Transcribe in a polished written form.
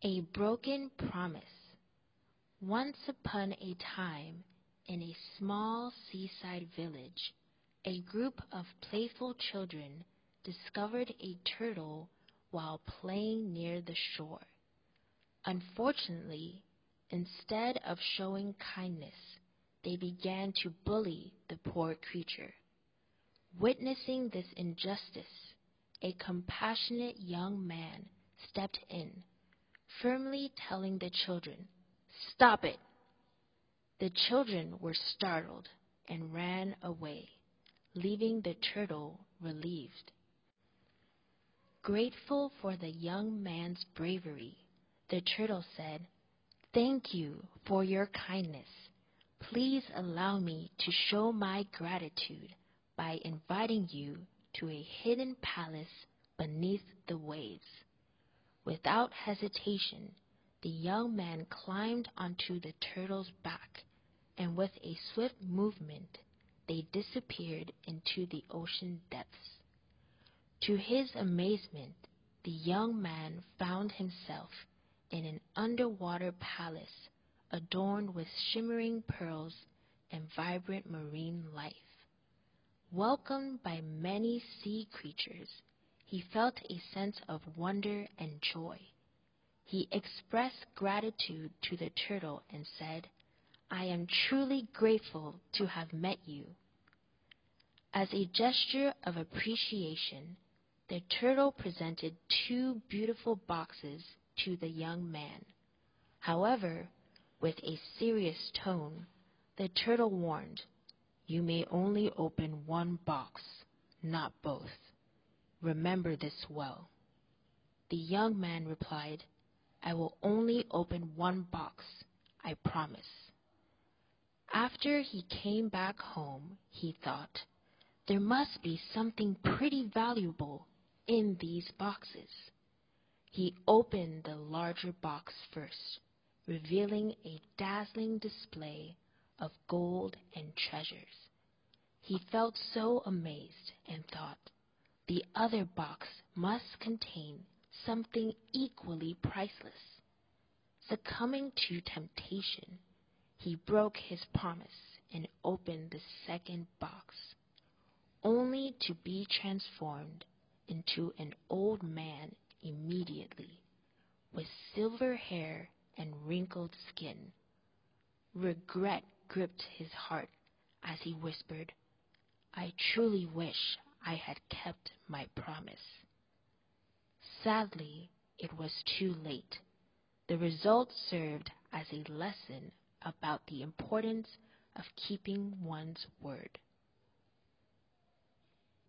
A broken promise. Once upon a time, in a small seaside village, a group of playful children discovered a turtle while playing near the shore. Unfortunately, instead of showing kindness, they began to bully the poor creature. Witnessing this injustice, a compassionate young man stepped in, firmly telling the children, "Stop it!" The children were startled and ran away, leaving the turtle relieved. Grateful for the young man's bravery, the turtle said, "Thank you for your kindness. Please allow me to show my gratitude by inviting you to a hidden palace beneath the waves." Without hesitation, the young man climbed onto the turtle's back, and with a swift movement, they disappeared into the ocean depths. To his amazement, the young man found himself in an underwater palace adorned with shimmering pearls and vibrant marine life. Welcomed by many sea creatures, he felt a sense of wonder and joy. He expressed gratitude to the turtle and said, "I am truly grateful to have met you." As a gesture of appreciation, the turtle presented 2 beautiful boxes to the young man. However, with a serious tone, the turtle warned, "You may only open 1 box, not both. Remember this well." The young man replied, "I will only open 1 box, I promise." After he came back home, he thought, "There must be something pretty valuable in these boxes." He opened the larger box first, revealing a dazzling display of gold and treasures. He felt so amazed and thought, the other box must contain something equally priceless. Succumbing to temptation, he broke his promise and opened the second box, only to be transformed into an old man immediately, with silver hair and wrinkled skin. Regret gripped his heart as he whispered, "I truly wish I had kept my promise." Sadly, it was too late. The result served as a lesson about the importance of keeping one's word.